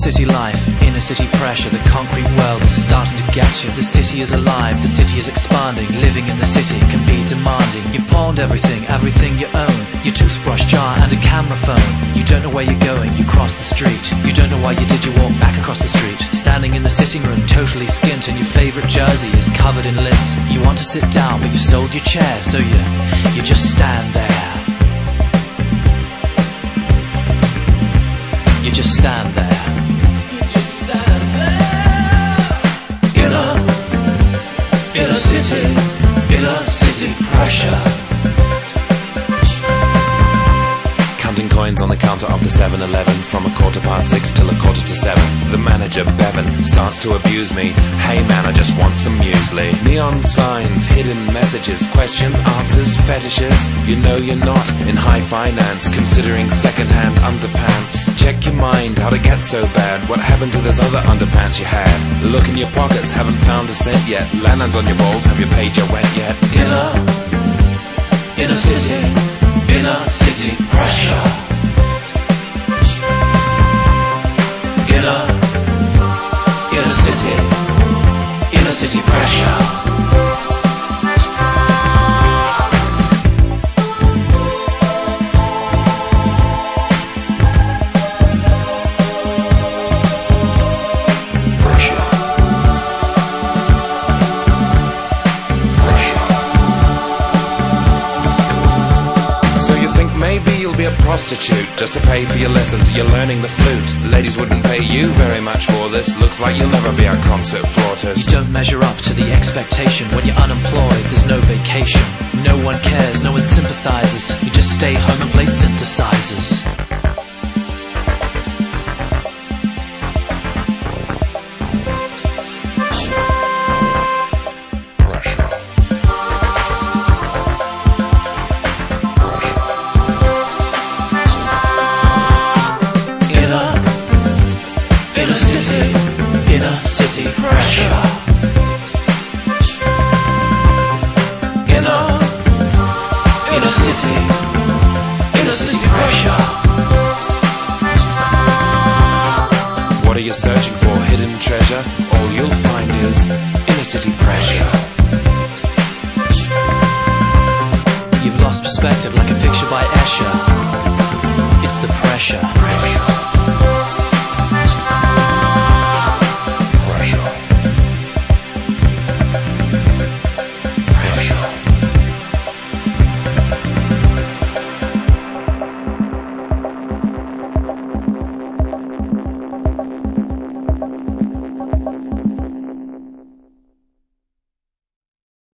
city life, inner city pressure. The concrete world is starting to get you. The city is alive, the city is expanding. Living in the city can be demanding. You've pawned everything, everything you own. Your toothbrush jar and a camera phone. You don't know where you're going, you cross the street. You don't know why you did, you walk back across the street. Standing in the sitting room, totally skint, and your favourite jersey is covered in lint. You want to sit down, but you've sold your chair, so you just stand there. You just stand there. You just stand there. Inner city pressure. Counting coins on the counter of the 7-Eleven from 6:15 till 7:15. The manager, Bevan, starts to abuse me. Hey man, I just want some muesli. Neon signs, hidden messages, questions, answers, fetishes. You know you're not in high finance, considering second-hand underpants. Check your mind, how'd it get so bad? What happened to those other underpants you had? Look in your pockets, haven't found a cent yet. Landlines on your balls, have you paid your rent yet? Inner city pressure. Inner city pressure. Prostitute, just to pay for your lessons, you're learning the flute. Ladies wouldn't pay you very much for this. Looks like you'll never be a concert flautist. You don't measure up to the expectation. When you're unemployed, there's no vacation. No one cares, no one sympathizes. You just stay home and play synthesizers. Inner city pressure. Inner city pressure. What are you searching for? Hidden treasure? All you'll find is inner city pressure. You've lost perspective like a picture by Escher. It's the pressure.